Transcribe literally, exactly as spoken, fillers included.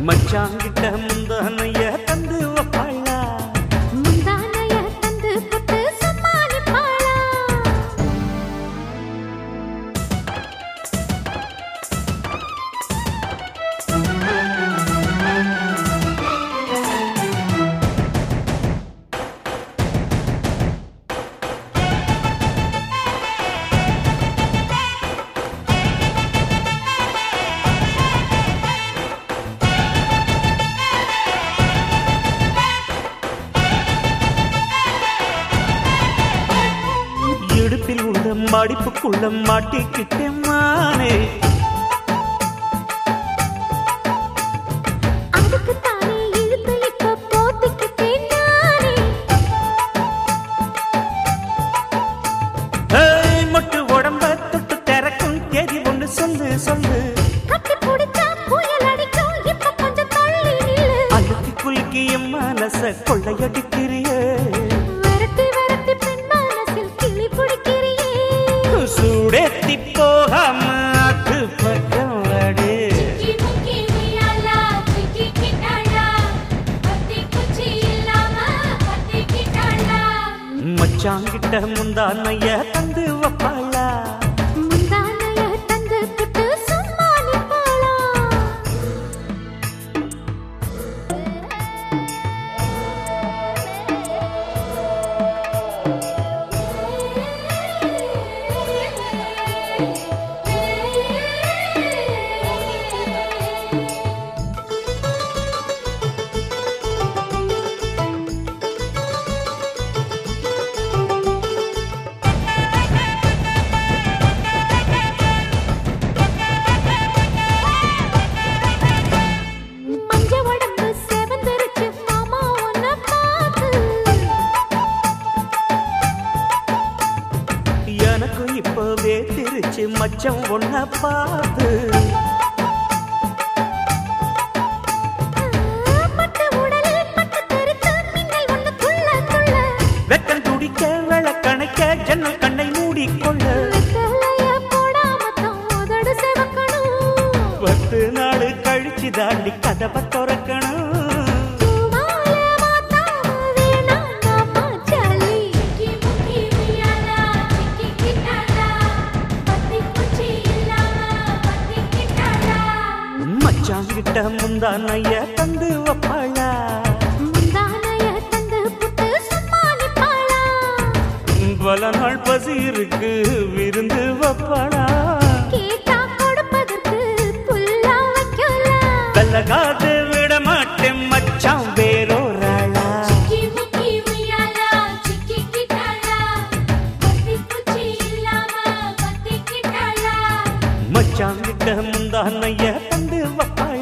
மச்சாங்கிட்ட முந்தானைய தந்து வப்பாளா முந்தானைய தந்து புட்டு சமாளிப்பாளா இடுப்பில் உள்ள மடிப்புக்குள்ள மாட்டிக்கிட்டேன் மானே அதுக்கு தானே இழுத்து இப்ப போத்திக்கிட்டேன் நானே ஏய் மொட்டு உடம்ப தொட்டு திறக்கும் தேதி ஒண்ணு சொல்லு சொல்லு கட்டி பிடிச்சா புயல் அடிக்கும் இப்ப கொஞ்சம் தள்ளி நில்லு அழுத்தி குலுக்கி என் மனச கொள்ளையடிக்கிறியே விரட்டி விரட்டி பெண் மனசில் கிளி பிடிக்கிறியே சூடேத்தி போகாம அது பக்கம் வாடு மச்சாங்கிட்ட முந்தானைய தந்து வப்பாளா முந்தானைய தந்து புட்டு சமாளிப்பாளா மஞ்ச உடம்பு செவந்திருச்சு மாமா உன்னை பார்த்து எனக்கு இப்பவே திருச்சு மச்சம் ஒன்ன பார்த்து பட்டு உடலில் பட்டு தெரித்து மின்னல் ஒன்று துள்ள துள்ள வெக்கம் துடிக்க விளக்கணைக்க ஜன்னல் கண்ணை மூடிக்கொள்ள வெத்தலைய போடாமத்தான் உதடு சிவக்கணும் பத்து நாள் கழிச்சு தாண்டி கதவை திறக்கணும் பூவால மாத்தாம வேணாம் மாமா சலி மச்சாங்கிட்ட முந்தானைய தந்து வப்பாளா முந்தானைய தந்து புட்டு சமாளிப்பாளா பல நாள் பசி இருக்கு விருந்து வப்பாளா கேட்டா கொடுப்பதற்கு புல்லா வைக்கலாம் கலகாது விட மாட்டேன் மச்சான் வேறோராளா மச்சாங்கிட்ட முந்தானைய தந்து வப்பாளா